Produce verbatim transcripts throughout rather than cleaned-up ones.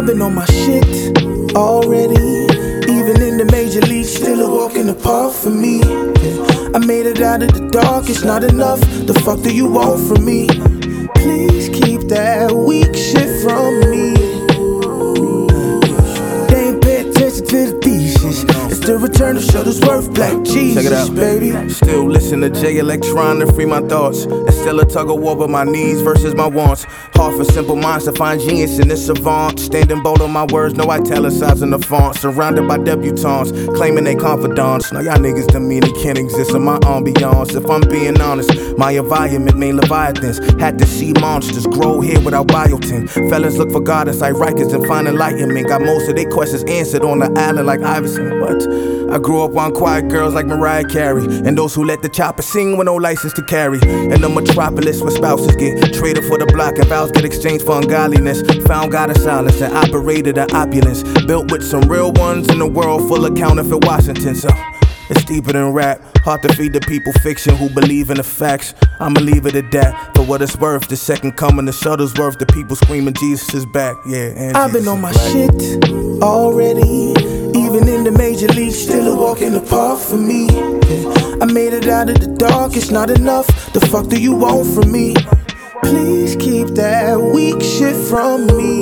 I've been on my shit already. Even in the major leagues, still a walk in the park for me. I made it out of the dark, it's not enough. The fuck do you want from me? Please keep that weak shit from me. They ain't pay attention to the thesis. It's the return of Shuttlesworth, Black Jesus, Check it out, baby. Still listen to Jay Electron to free my thoughts. It's still a tug of war with my needs versus my wants. Hard for simple minds to find genius in this savant. Standing bold on my words, no italicizing the font. Surrounded by debutantes, claiming they confidants. Now y'all niggas to me, they can't exist in my ambiance. If I'm being honest, my environment made leviathans. Had to see monsters grow here without biotin. Fellas look for God inside Rikers and find enlightenment. Got most of their questions answered on the island like Iverson. What? I grew up on quiet girls like Mariah Carey, and those who let the chopper sing with no license to carry. In the metropolis where spouses get traded for the block and vows get exchanged for ungodliness. Found God in silence and operated in opulence. Built with some real ones in a world full of counterfeit Washington. So it's deeper than rap. Hard to feed the people fiction who believe in the facts. I'ma leave it at that. For what it's worth, the second coming of Shuttlesworth, the people screaming Jesus is back. Yeah, and I've been on my shit already. Even in the major leagues, still a walk in the park for me. I made it out of the dark, it's not enough. The fuck do you want from me? Please keep that weak shit from me.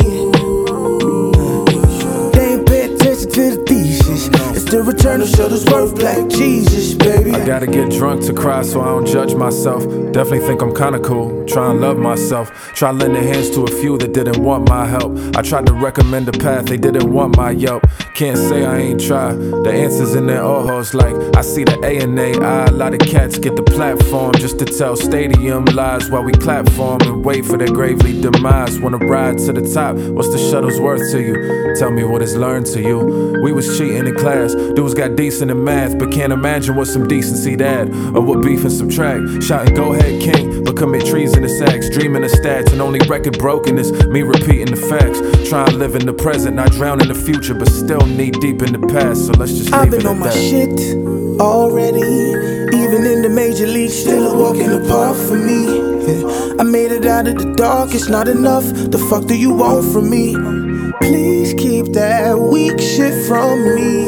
They ain't pay attention to the thesis. It's the return of Shuttlesworth, Black Jesus, baby. I gotta get drunk to cry so I don't judge myself. Definitely think I'm kinda cool, try and love myself. Try lend a hands to a few that didn't want my help. I tried to recommend a path, they didn't want my Yelp. Can't say I ain't tried, the answers in their ojos like I see the A and A I. A lot of cats get the platform just to tell stadium lies while we clap for them and wait for their gravely demise. Wanna ride to the top, what's the Shuttlesworth to you? Tell me what it's learned to you. We was cheating in class, dudes got decent in math, but can't imagine what some decency that, or what beef and subtract. Shouting go ahead king, but commit treasonous acts. Dreaming of stats and only record broken is me repeating the facts. Try and live in the present, not drown in the future, but still knee deep in the past. So let's just leave I've it been on at my that. shit already. Even in the major leagues, still a walk in the park for me. I made it out of the dark, it's not enough. The fuck do you want from me? Please keep that weak shit from me.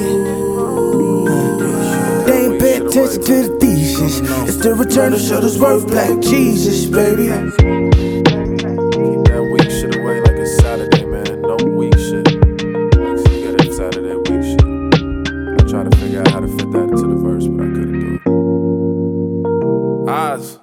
They ain't pay attention to the thesis. It's the return of Shuttlesworth, Black Jesus, baby. Keep that weak shit away like it's Saturday, man. No weak shit. Make sure you get it Saturday weak shit. I tried to figure out how to fit that into the verse, but I couldn't do it. Oz.